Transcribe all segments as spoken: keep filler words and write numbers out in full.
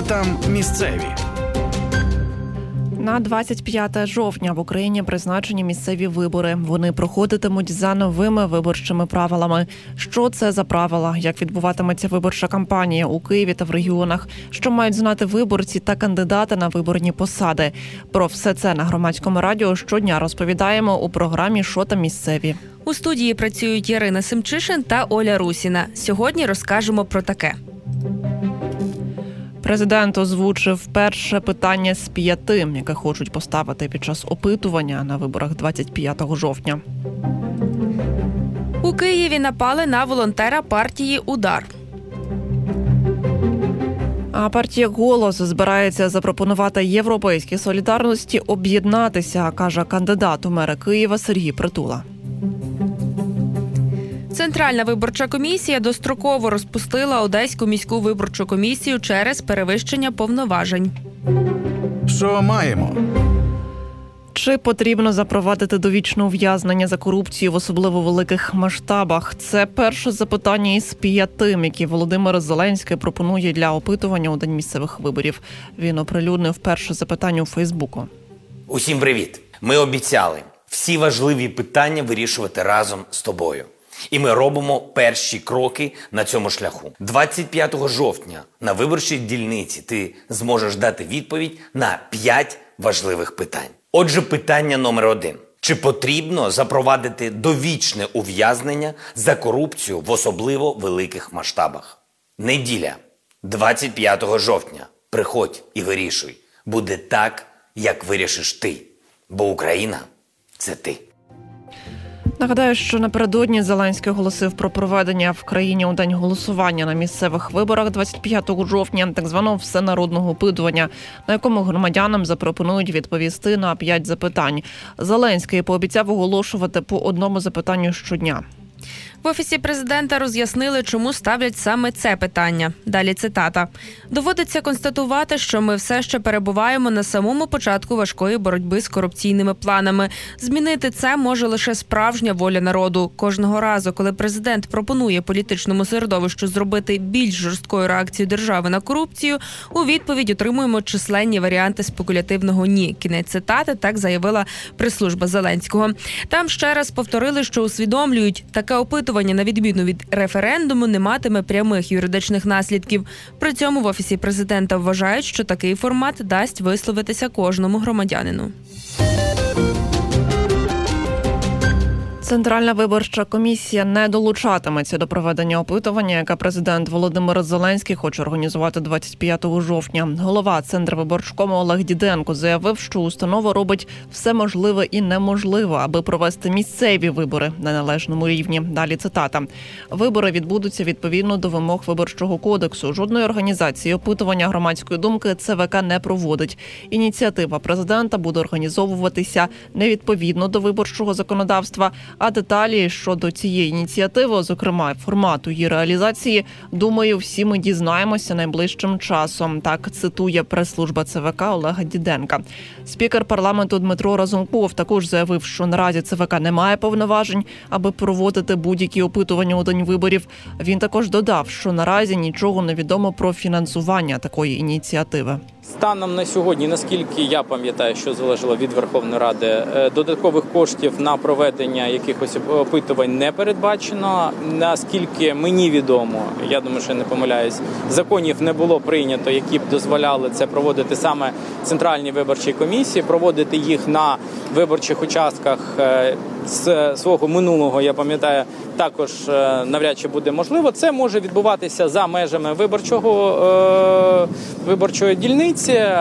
там місцеві? На двадцять п'яте жовтня в Україні призначені місцеві вибори. Вони проходитимуть за новими виборчими правилами. Що це за правила? Як відбуватиметься виборча кампанія у Києві та в регіонах? Що мають знати виборці та кандидати на виборні посади? Про все це на Громадському радіо щодня розповідаємо у програмі «Що там місцеві?». У студії працюють Ярина Семчишин та Оля Русіна. Сьогодні розкажемо про таке. Президент озвучив перше питання з п'яти, яке хочуть поставити під час опитування на виборах двадцять п'ятого жовтня. У Києві напали на волонтера партії «Удар». А партія «Голос» збирається запропонувати «Європейській солідарності» об'єднатися, каже кандидат у мери Києва Сергій Притула. Центральна виборча комісія достроково розпустила Одеську міську виборчу комісію через перевищення повноважень. Що маємо? Чи потрібно запровадити довічне ув'язнення за корупцію в особливо великих масштабах? Це перше запитання із п'яти, які Володимир Зеленський пропонує для опитування у день місцевих виборів. Він оприлюднив перше запитання у Фейсбуку. Усім привіт! Ми обіцяли всі важливі питання вирішувати разом з тобою. І ми робимо перші кроки на цьому шляху. двадцять п'ятого жовтня на виборчій дільниці ти зможеш дати відповідь на п'ять важливих питань. Отже, питання номер один. Чи потрібно запровадити довічне ув'язнення за корупцію в особливо великих масштабах? Неділя, двадцять п'ятого жовтня. Приходь і вирішуй. Буде так, як вирішиш ти. Бо Україна – це ти. Нагадаю, що напередодні Зеленський оголосив про проведення в країні у день голосування на місцевих виборах двадцять п'ятого жовтня так званого всенародного опитування, на якому громадянам запропонують відповісти на п'ять запитань. Зеленський пообіцяв оголошувати по одному запитанню щодня. В Офісі президента роз'яснили, чому ставлять саме це питання. Далі цитата. «Доводиться констатувати, що ми все ще перебуваємо на самому початку важкої боротьби з корупційними планами. Змінити це може лише справжня воля народу. Кожного разу, коли президент пропонує політичному середовищу зробити більш жорсткою реакцію держави на корупцію, у відповідь отримуємо численні варіанти спекулятивного «ні». Кінець цитати, так заявила прес-служба Зеленського. Там ще раз повторили, що усвідомлюють, таке опитування на відміну від референдуму не матиме прямих юридичних наслідків. При цьому в Офісі президента вважають, що такий формат дасть висловитися кожному громадянину. Центральна виборча комісія не долучатиметься до проведення опитування, яке президент Володимир Зеленський хоче організувати двадцять п'ятого жовтня. Голова Центрвиборчкому Олег Діденко заявив, що установа робить все можливе і неможливе, аби провести місцеві вибори на належному рівні. Далі цитата. «Вибори відбудуться відповідно до вимог Виборчого кодексу. Жодної організації опитування громадської думки ЦВК не проводить. Ініціатива президента буде організовуватися невідповідно до виборчого законодавства, а деталі щодо цієї ініціативи, зокрема формату її реалізації, думаю, всі ми дізнаємося найближчим часом», так цитує прес-служба ЦВК Олега Діденка. Спікер парламенту Дмитро Разумков також заявив, що наразі ЦВК не має повноважень, аби проводити будь-які опитування у день виборів. Він також додав, що наразі нічого не відомо про фінансування такої ініціативи. Станом на сьогодні, наскільки я пам'ятаю, що залежало від Верховної Ради, додаткових коштів на проведення якихось опитувань не передбачено. Наскільки мені відомо, я думаю, що я не помиляюсь, законів не було прийнято, які б дозволяли це проводити саме Центральній виборчій комісії, проводити їх на виборчих участках з свого минулого, я пам'ятаю, також навряд чи буде можливо. Це може відбуватися за межами виборчого, виборчої дільниці,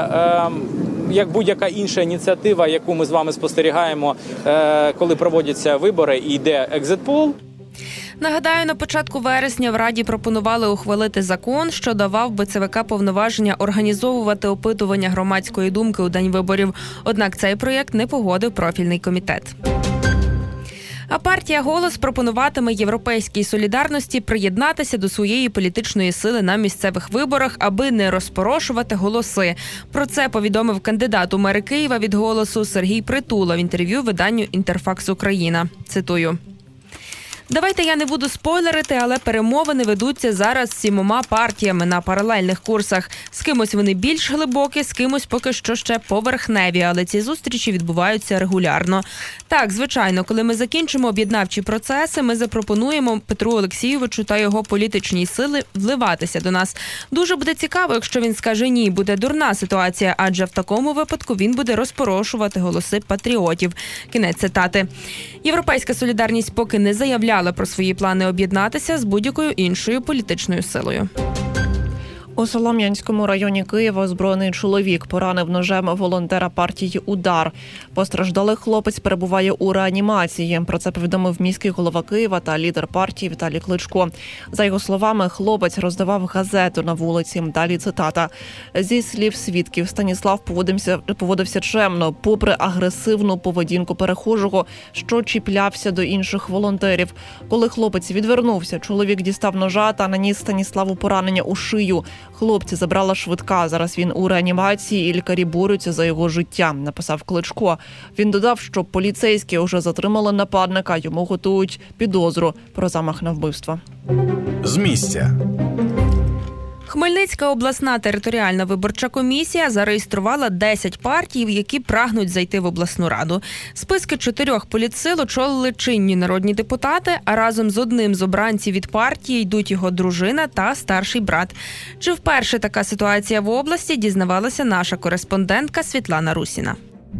як будь-яка інша ініціатива, яку ми з вами спостерігаємо, коли проводяться вибори і йде екзит-пол. Нагадаю, на початку вересня в Раді пропонували ухвалити закон, що давав би ЦВК повноваження організовувати опитування громадської думки у день виборів. Однак цей проєкт не погодив профільний комітет. А партія «Голос» пропонуватиме «Європейській солідарності» приєднатися до своєї політичної сили на місцевих виборах, аби не розпорошувати голоси. Про це повідомив кандидат у мери Києва від «Голосу» Сергій Притула в інтерв'ю виданню «Інтерфакс Україна». Цитую. Давайте я не буду спойлерити, але перемовини ведуться зараз з сімома партіями на паралельних курсах. З кимось вони більш глибокі, з кимось поки що ще поверхневі, але ці зустрічі відбуваються регулярно. Так, звичайно, коли ми закінчимо об'єднавчі процеси, ми запропонуємо Петру Олексійовичу та його політичній сили вливатися до нас. Дуже буде цікаво, якщо він скаже ні, буде дурна ситуація, адже в такому випадку він буде розпорошувати голоси патріотів. Кінець цитати. Європейська солідарність поки не заявляла про свої плани об'єднатися з будь-якою іншою політичною силою. У Солом'янському районі Києва озброєний чоловік поранив ножем волонтера партії «Удар». Постраждалий хлопець перебуває у реанімації. Про це повідомив міський голова Києва та лідер партії Віталій Кличко. За його словами, хлопець роздавав газету на вулиці. Далі цитата. Зі слів свідків, Станіслав поводився, поводився чемно, попри агресивну поведінку перехожого, що чіплявся до інших волонтерів. Коли хлопець відвернувся, чоловік дістав ножа та наніс Станіславу поранення у шию. Хлопця забрала швидка. Зараз він у реанімації і лікарі борються за його життя, написав Кличко. Він додав, що поліцейські вже затримали нападника, йому готують підозру про замах на вбивство. З місця. Хмельницька обласна територіальна виборча комісія зареєструвала десять партій, які прагнуть зайти в обласну раду. Списки чотирьох політсил очолили чинні народні депутати, а разом з одним з обранців від партії йдуть його дружина та старший брат. Чи вперше така ситуація в області, дізнавалася наша кореспондентка Світлана Русіна.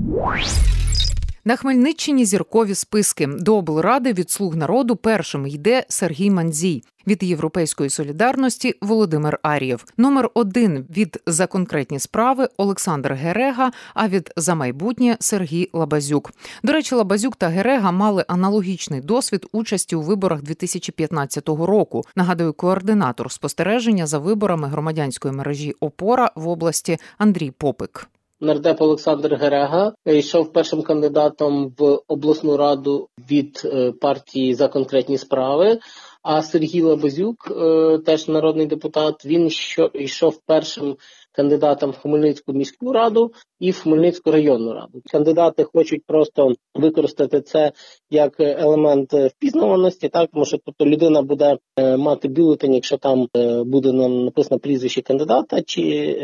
На Хмельниччині зіркові списки. До облради від «Слуг народу» першим йде Сергій Мандзій. Від «Європейської солідарності» – Володимир Ар'єв. Номер один від «За конкретні справи» – Олександр Герега, а від «За майбутнє» – Сергій Лабазюк. До речі, Лабазюк та Герега мали аналогічний досвід участі у виборах дві тисячі п'ятнадцятого року. Нагадую, координатор спостереження за виборами громадянської мережі «Опора» в області Андрій Попик. Нардеп Олександр Герега йшов першим кандидатом в обласну раду від партії «За конкретні справи», а Сергій Лабазюк, теж народний депутат, він йшов першим кандидатом в Хмельницьку міську раду і в Хмельницьку районну раду. Кандидати хочуть просто використати це як елемент впізнаваності, так, тому що тобто людина буде е, мати бюлетень, якщо там е, буде написано прізвище кандидата, чи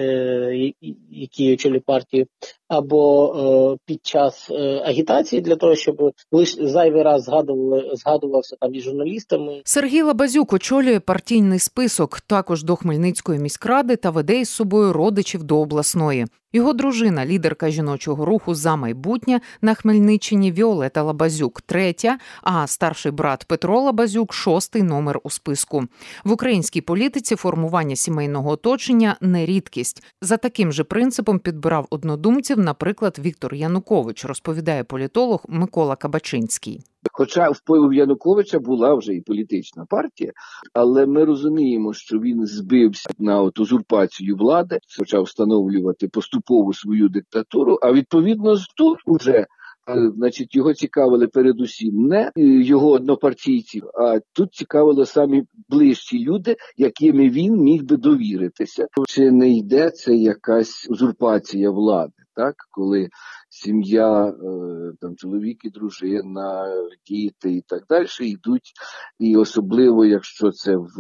е, який очолює партію, або е, під час е, агітації, для того, щоб лише зайвий раз згадували, згадувався там і журналістами. Сергій Лабазюк очолює партійний список також до Хмельницької міськради та веде із собою родичів до обласної. Його дружина, лідерка жіночого руху «За майбутнє» на Хмельниччині Віолета Лабазюк – третя, а старший брат Петро Лабазюк – шостий номер у списку. В українській політиці формування сімейного оточення – не рідкість. За таким же принципом підбирав однодумців, наприклад, Віктор Янукович, розповідає політолог Микола Кабачинський. Хоча в впливу Януковича була вже і політична партія, але ми розуміємо, що він збився на от узурпацію влади, почав встановлювати поступово свою диктатуру, а відповідно тут уже значить, його цікавили передусім не його однопартійці, а тут цікавили самі ближчі люди, якими він міг би довіритися. Чи не йде це якась узурпація влади, так, коли сім'я, там, чоловік і дружина, діти і так далі йдуть, і особливо, якщо це в,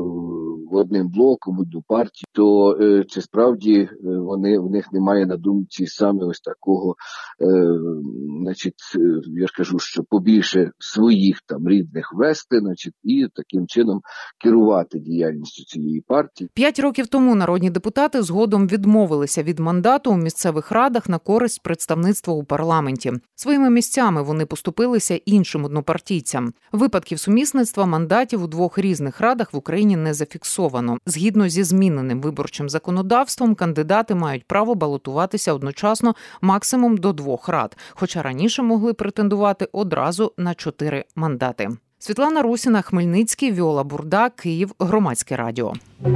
в одним блоком, в одну партію, то е, чи справді вони, в них немає на думці саме ось такого, е, значить, я ж кажу, що побільше своїх там рідних вести, значить, і таким чином керувати діяльністю цієї партії. П'ять років тому народні депутати згодом відмовилися від мандату у місцевих радах на користь представництва у парламенті. Своїми місцями вони поступилися іншим однопартійцям. Випадків сумісництва мандатів у двох різних радах в Україні не зафіксовано. Згідно зі зміненим виборчим законодавством, кандидати мають право балотуватися одночасно максимум до двох рад, хоча раніше могли претендувати одразу на чотири мандати. Світлана Русіна, Хмельницький, Віола Бурда, Київ, Громадське радіо.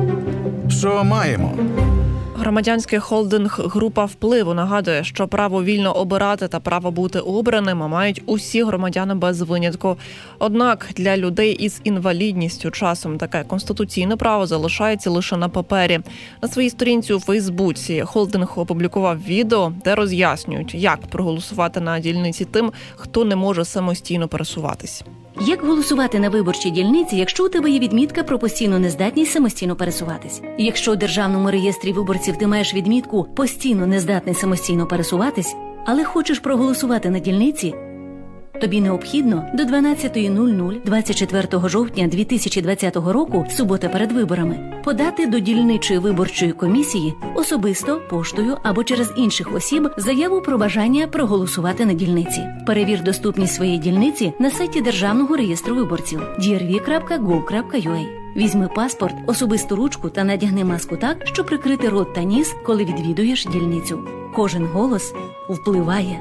Що маємо? Громадянський холдинг «Група впливу» нагадує, що право вільно обирати та право бути обраним мають усі громадяни без винятку. Однак для людей із інвалідністю часом таке конституційне право залишається лише на папері. На своїй сторінці у Фейсбуці холдинг опублікував відео, де роз'яснюють, як проголосувати на дільниці тим, хто не може самостійно пересуватись. Як голосувати на виборчій дільниці, якщо у тебе є відмітка про постійну нездатність самостійно пересуватись? Якщо у Державному реєстрі виборців ти маєш відмітку «постійно нездатний самостійно пересуватись», але хочеш проголосувати на дільниці, тобі необхідно до дванадцятої нуль нуль двадцять четвертого жовтня дві тисячі двадцятого року, субота перед виборами, подати до дільничої виборчої комісії особисто, поштою або через інших осіб заяву про бажання проголосувати на дільниці. Перевір доступність своєї дільниці на сайті Державного реєстру виборців ді ар ві крапка гов крапка ю а. Візьми паспорт, особисту ручку та надягни маску так, щоб прикрити рот та ніс, коли відвідуєш дільницю. Кожен голос впливає.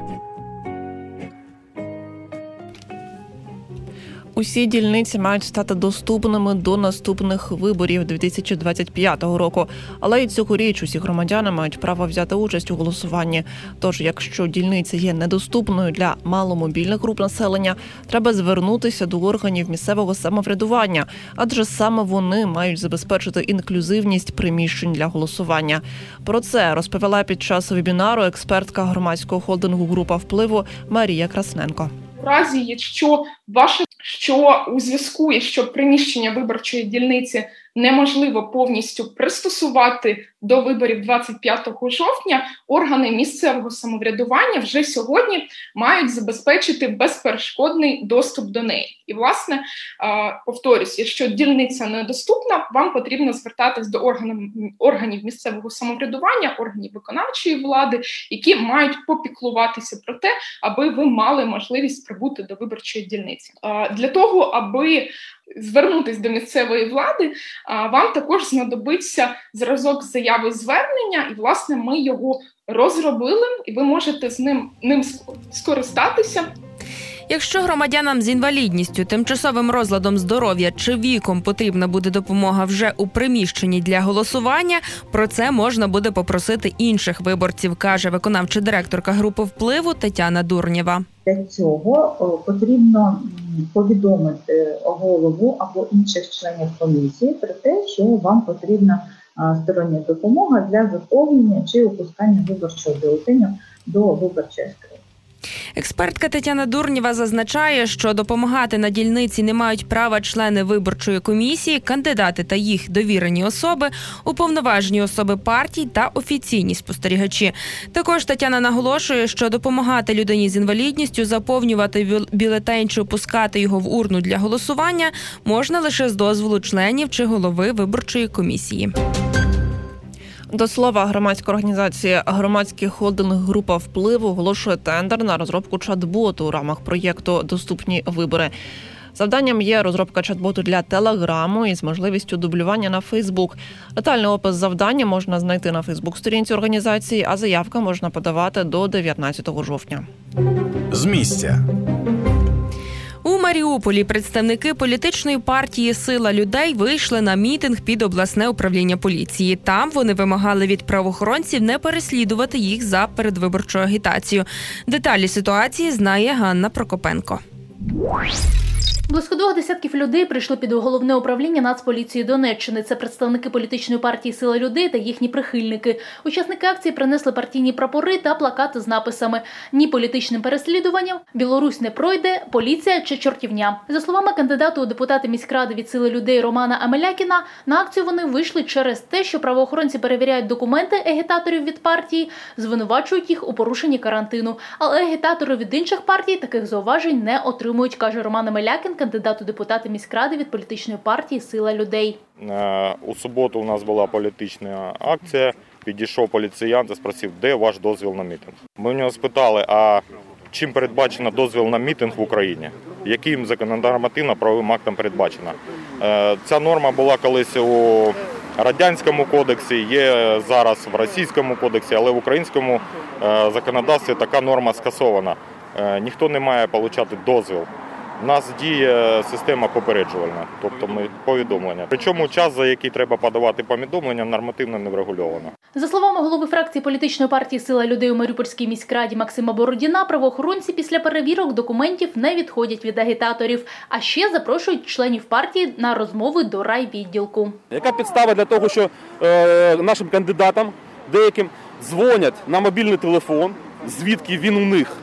Усі дільниці мають стати доступними до наступних виборів дві тисячі двадцять п'ятого року. Але й цьогоріч усі громадяни мають право взяти участь у голосуванні. Тож, якщо дільниця є недоступною для маломобільних груп населення, треба звернутися до органів місцевого самоврядування, адже саме вони мають забезпечити інклюзивність приміщень для голосування. Про це розповіла під час вебінару експертка громадського холдингу «Група впливу» Марія Красненко. В разі, якщо ваше що у зв'язку, якщо приміщення виборчої дільниці неможливо повністю пристосувати до виборів двадцять п'ятого жовтня, органи місцевого самоврядування вже сьогодні мають забезпечити безперешкодний доступ до неї. І, власне, повторюсь, якщо дільниця недоступна, вам потрібно звертатись до органів, органів місцевого самоврядування, органів виконавчої влади, які мають попіклуватися про те, аби ви мали можливість прибути до виборчої дільниці. Для того, аби звернутися до місцевої влади, вам також знадобиться зразок заяви звернення, і, власне, ми його розробили, і ви можете з ним, ним скористатися. Якщо громадянам з інвалідністю, тимчасовим розладом здоров'я чи віком потрібна буде допомога вже у приміщенні для голосування, про це можна буде попросити інших виборців, каже виконавча директорка групи впливу Тетяна Дурнєва. Для цього потрібно повідомити голову або інших членів комісії про те, що вам потрібна стороння допомога для заповнення чи опускання виборчого бюлетеня до виборчої скриньки. Експертка Тетяна Дурнєва зазначає, що допомагати на дільниці не мають права члени виборчої комісії, кандидати та їх довірені особи, уповноважені особи партій та офіційні спостерігачі. Також Тетяна наголошує, що допомагати людині з інвалідністю заповнювати бюлетень чи опускати його в урну для голосування можна лише з дозволу членів чи голови виборчої комісії. До слова, громадська організація «Громадський холдинг Група впливу» оголошує тендер на розробку чат-боту у рамках проєкту «Доступні вибори». Завданням є розробка чат-боту для Телеграму із можливістю дублювання на Фейсбук. Детальний опис завдання можна знайти на Фейсбук-сторінці організації, а заявка можна подавати до дев'ятнадцятого жовтня. З місця. У Маріуполі представники політичної партії «Сила людей» вийшли на мітинг під обласне управління поліції. Там вони вимагали від правоохоронців не переслідувати їх за передвиборчу агітацію. Деталі ситуації знає Ганна Прокопенко. Близько двох десятків людей прийшли під головне управління Нацполіції Донеччини. Це представники політичної партії «Сила людей» та їхні прихильники. Учасники акції принесли партійні прапори та плакати з написами «Ні політичним переслідуванням», «Білорусь не пройде», «Поліція» чи «Чортівня». За словами кандидата у депутати міськради від «Сили людей» Романа Амелякіна, на акцію вони вийшли через те, що правоохоронці перевіряють документи агітаторів від партії, звинувачують їх у порушенні карантину. Але агітатори від інших партій таких зауважень не отримують, каже Роман Амелякін, кандидат у депутати міськради від політичної партії «Сила людей». У суботу у нас була політична акція, підійшов поліціянт і спросив, де ваш дозвіл на мітинг. Ми в нього спитали, а чим передбачено дозвіл на мітинг в Україні? Яким законодавчо-правовим актом передбачено? Ця норма була колись у Радянському кодексі, є зараз в Російському кодексі, але в українському законодавстві така норма скасована. Ніхто не має отримати дозвіл. У нас діє система попереджувальна, тобто ми повідомлення. Причому час, за який треба подавати повідомлення, нормативно не врегульовано. За словами голови фракції політичної партії «Сила людей» у Маріупольській міськраді Максима Бородіна, правоохоронці після перевірок документів не відходять від агітаторів, а ще запрошують членів партії на розмови до райвідділку. Яка підстава для того, що е, нашим кандидатам деяким дзвонять на мобільний телефон, звідки він у них?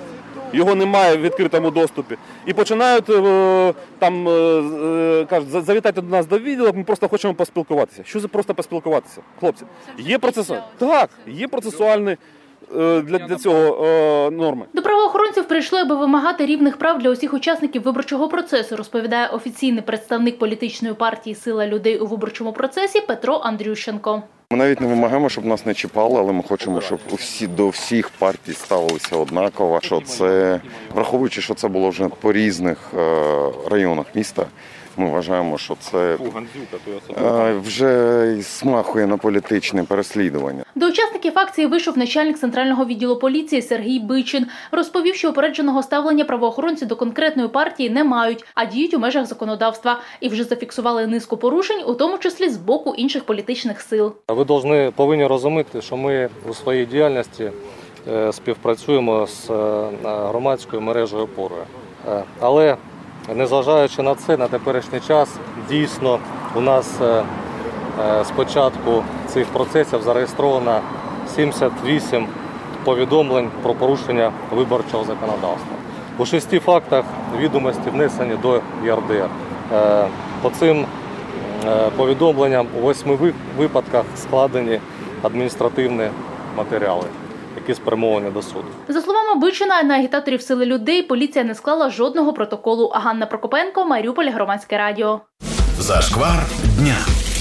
його немає в відкритому доступі, і починають там, кажуть, завітайте до нас до відділу, ми просто хочемо поспілкуватися. Що за просто поспілкуватися? Хлопці, є процесуальні, так, є процесуальні для, для цього е, норми. До правоохоронців прийшли, аби вимагати рівних прав для усіх учасників виборчого процесу, розповідає офіційний представник політичної партії «Сила людей» у виборчому процесі Петро Андрющенко. Ми навіть не вимагаємо, щоб нас не чіпали, але ми хочемо, щоб усі до всіх партій ставилися однаково. Що це, враховуючи, що це було вже по різних е, районах міста, ми вважаємо, що це е, вже смахує на політичне переслідування. До учасників акції вийшов начальник центрального відділу поліції Сергій Бичин. Розповів, що упередженого ставлення правоохоронці до конкретної партії не мають, а діють у межах законодавства. І вже зафіксували низку порушень, у тому числі з боку інших політичних сил. Ви повинні, повинні розуміти, що ми у своїй діяльності співпрацюємо з громадською мережею «Опора». Але незважаючи на це, на теперішній час дійсно у нас з початку цих процесів зареєстровано сімдесят вісім повідомлень про порушення виборчого законодавства. У шести фактах відомості внесені до Є Ер Де Ер. По цим повідомленням у восьми випадках складені адміністративні матеріали, які спрямовані до суду. За словами Бичина, на агітаторів «Сили людей» поліція не склала жодного протоколу. Ганна Прокопенко, Маріуполь, Громадське радіо. Зашквар дня.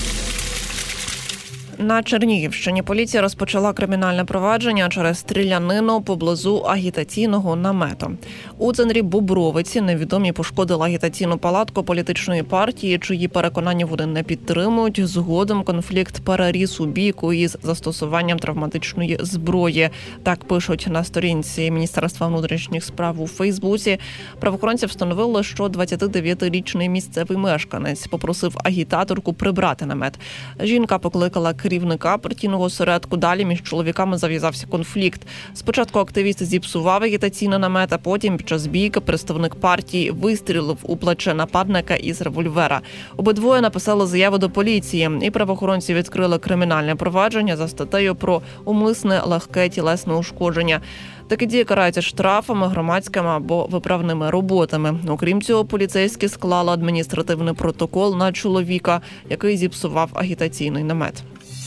На Чернігівщині поліція розпочала кримінальне провадження через стрілянину поблизу агітаційного намету. У центрі Бобровиці невідомі пошкодили агітаційну палатку політичної партії, чиї переконання вони не підтримують. Згодом конфлікт переріс у бійку із застосуванням травматичної зброї. Так пишуть на сторінці Міністерства внутрішніх справ у Фейсбуці. Правоохоронці встановили, що двадцятидев'ятирічний місцевий мешканець попросив агітаторку прибрати намет. Жінка покликала керівника партійного осередку. Далі між чоловіками зав'язався конфлікт. Спочатку активіст зіпсував агітаційний намет, а потім під час бійки представник партії вистрілив у плече нападника із револьвера. Обидвоє написали заяву до поліції, і правоохоронці відкрили кримінальне провадження за статтею про умисне легке тілесне ушкодження. Такі дії караються штрафами, громадськими або виправними роботами. Окрім цього, поліцейські склали адміністративний протокол на чоловіка, який зіпсував агітаційний намет.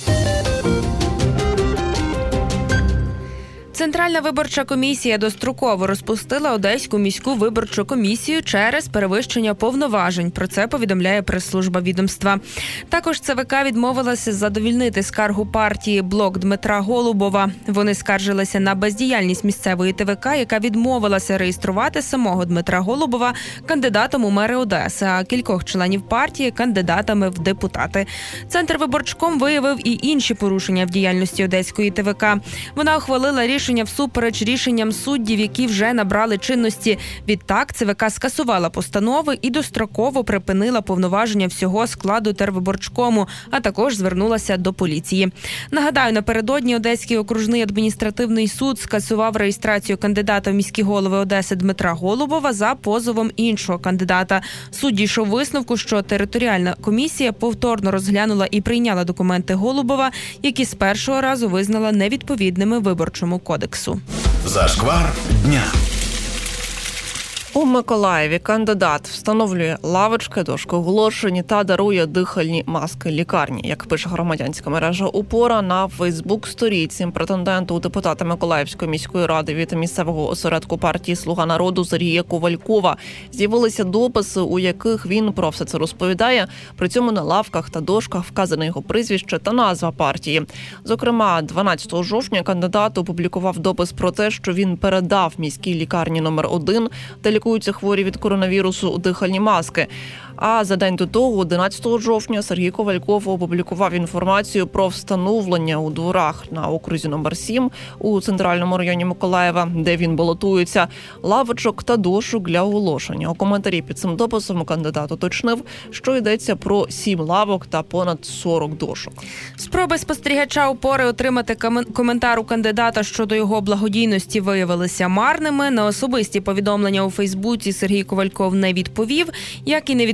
Центральна виборча комісія достроково розпустила Одеську міську виборчу комісію через перевищення повноважень. Про це повідомляє прес-служба відомства. Також Це Ве Ка відмовилася задовільнити скаргу партії «Блок» Дмитра Голубова. Вони скаржилися на бездіяльність місцевої Те Ве Ка, яка відмовилася реєструвати самого Дмитра Голубова кандидатом у мери Одеси, а кількох членів партії – кандидатами в депутати. Центр Виборчком виявив і інші порушення в діяльності Одеської Те Ве Ка. Вона ухвалила рішення всупереч рішенням суддів, які вже набрали чинності. Відтак, Це Ве Ка скасувала постанови і достроково припинила повноваження всього складу Тервиборчкому, а також звернулася до поліції. Нагадаю, напередодні Одеський окружний адміністративний суд скасував реєстрацію кандидата в міські голови Одеси Дмитра Голубова за позовом іншого кандидата. Суд дійшов висновку, що територіальна комісія повторно розглянула і прийняла документи Голубова, які з першого разу визнала невідповідними виборчому кодексу. Зашквар дня. У Миколаєві кандидат встановлює лавочки, дошки оголошень та дарує дихальні маски лікарні. Як пише громадянська мережа «Опора» на Фейсбук-сторінці претенденту у депутата Миколаївської міської ради від місцевого осередку партії «Слуга народу» Сергія Ковалькова з'явилися дописи, у яких він про все це розповідає. При цьому на лавках та дошках вказане його прізвище та назва партії. Зокрема, дванадцятого жовтня кандидат опублікував допис про те, що він передав міській лікарні номер один, де лікуються хворі від коронавірусу, дихальні маски. А за день до того, одинадцятого жовтня, Сергій Ковальков опублікував інформацію про встановлення у дворах на окрузі номер сім у центральному районі Миколаєва, де він балотується, лавочок та дошок для оголошення. У коментарі під цим дописом кандидат уточнив, що йдеться про сім лавок та понад сорок дошок. Спроби спостерігача «Опори» отримати коментар у кандидата щодо його благодійності виявилися марними. На особисті повідомлення у Фейсбуці Сергій Ковальков не відповів, як і не відповів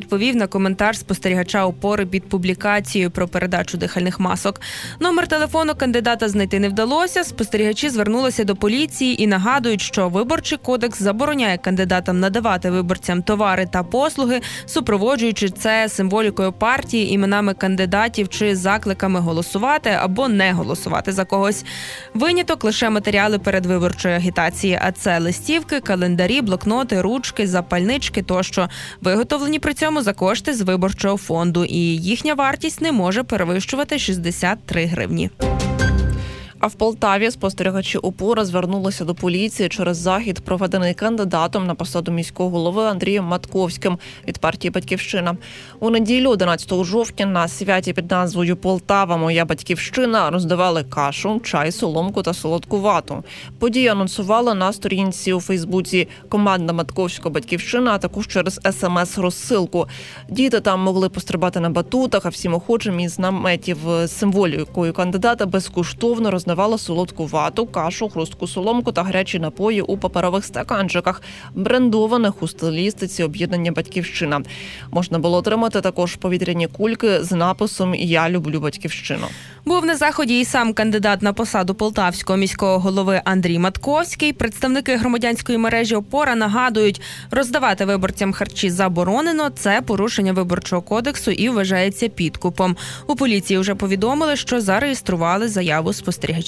відповів на коментар спостерігача «Опори» під публікацією про передачу дихальних масок. Номер телефону кандидата знайти не вдалося. Спостерігачі звернулися до поліції і нагадують, що Виборчий кодекс забороняє кандидатам надавати виборцям товари та послуги, супроводжуючи це символікою партії, іменами кандидатів чи закликами голосувати або не голосувати за когось. Виняток лише матеріали передвиборчої агітації, а це листівки, календарі, блокноти, ручки, запальнички тощо, виготовлені при цьому за кошти з виборчого фонду, і їхня вартість не може перевищувати шістдесят три гривні. А в Полтаві спостерігачі ОПОРи звернулися до поліції через захід, проведений кандидатом на посаду міського голови Андрієм Матковським від партії «Батьківщина». У неділю, одинадцятого жовтня, на святі під назвою «Полтава. Моя батьківщина» роздавали кашу, чай, соломку та солодку вату. Подію анонсували на сторінці у Фейсбуці «Команда Матковського «Батьківщина», а також через ес ем ес-розсилку. Діти там могли пострибати на батутах, а всім охочим із наметів з символікою кандидата безкоштовно роздавали Роздавала солодку вату, кашу, хрустку соломку та гарячі напої у паперових стаканчиках, брендованих у стилістиці об'єднання «Батьківщина». Можна було отримати також повітряні кульки з написом «Я люблю Батьківщину». Був на заході і сам кандидат на посаду полтавського міського голови Андрій Матковський. Представники громадянської мережі «Опора» нагадують, роздавати виборцям харчі заборонено, це порушення Виборчого кодексу і вважається підкупом. У поліції вже повідомили, що зареєстрували заяву спостерігачів.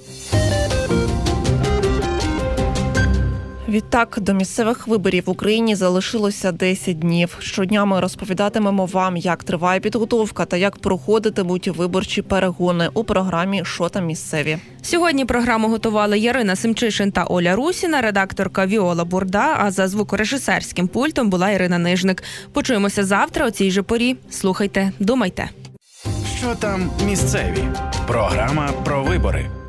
Відтак, до місцевих виборів в Україні залишилося десять днів. Щодня ми розповідатимемо вам, як триває підготовка та як проходитимуть виборчі перегони у програмі «Що там місцеві?». Сьогодні програму готували Ярина Семчишин та Оля Русіна, редакторка Віола Бурда, а за звукорежисерським пультом була Ірина Нижник. Почуємося завтра о цій же порі. Слухайте, думайте. Що там місцеві? Програма про вибори.